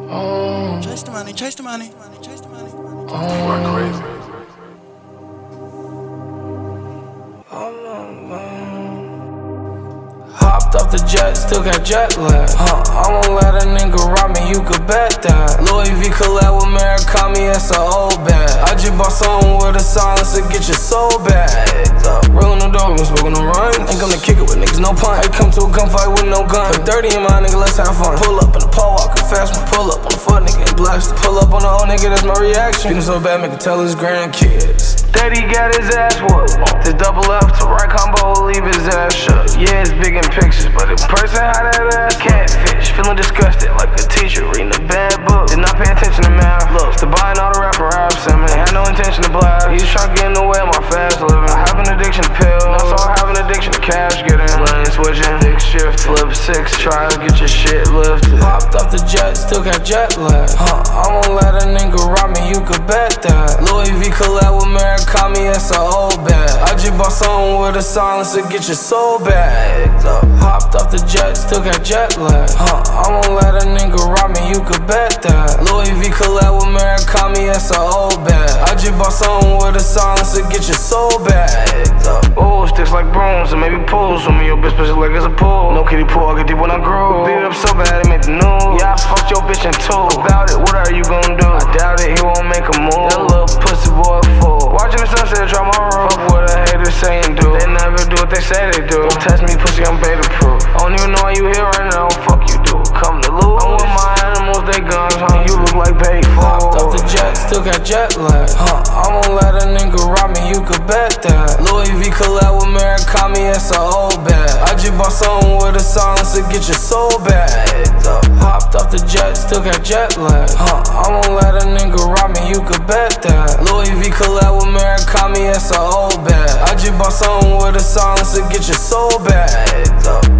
Chase the money, chase the money, chase the money. Crazy. Hopped off the jet, still got jet lag. I won't let a nigga rob me, you could bet that. Louis V collab with Murakami, that's a old bag. I just bought someone with a silencer, get your soul bagged up. Rolling the dope, I'm smoking the run. Ain't gonna kick it with niggas, no pun. I come to a gunfight with no gun. Put 30 in my nigga, let's have fun. Pull up in the pole walker, fast one. Pull up on the foot, nigga, and blast. Pull up on the old nigga, that's my reaction. Feeling so bad, make it tell his grandkids. Daddy got his ass whooped. To double up, to right combo, leave his ass shook. Yeah, it's big in pictures, but in person, how that ass catfish. Feeling disgusted like a teacher reading a bad book. Did not pay attention to math. Look, to buying all the rapper raps, and man, had no intention to blast. He's trying to get in the way of my fast living. I have an addiction to pills, no, so I have an addiction to cash getting. Lane switching, dick shift, flip 6, try to get your shit lifted. Hopped off the jet, still got jet lag. I won't let a nigga rob me, you could bet that. Louis V collab with Murakami, that's a old bag. I just bought someone with a silencer, get your soul bagged up. Hopped off the jet, still got jet lag. I won't let a nigga rob me, you could bet that. Louis V collab with Murakami, that's a old bag. I just bought someone with a silencer, get your soul bagged up. Oh, sticks like brooms and maybe pools. With me, your bitch pussy like it's a pool. No kiddie pool, I get deep when I grew. Beat it up so bad, it made the news. Yeah, I fucked your bitch in two. About it, what are you gonna do? I doubt it, he won't make a move. That little pussy boy fool. Watching the sunset, drop my room. Fuck what a hater say and do. They never do what they say they do. Don't test me, pussy, I'm beta proof. I don't even know why you here right now. Fuck you do. Come to lose. I'm with my animals, they guns, huh? You look like bait fool. Hopped off the jet, still got jet lag. I won't let a nigga rob me, you could bet that. Louis V collab with Murakami, that's a old bag. I just bought someone with a silencer, get your soul bagged up. Hopped off the jet, still got jet lag. I won't let a nigga rob me, you could bet that. Louis V collab with Murakami, that's a old bag. I just bought someone with a silencer, get your soul bagged up.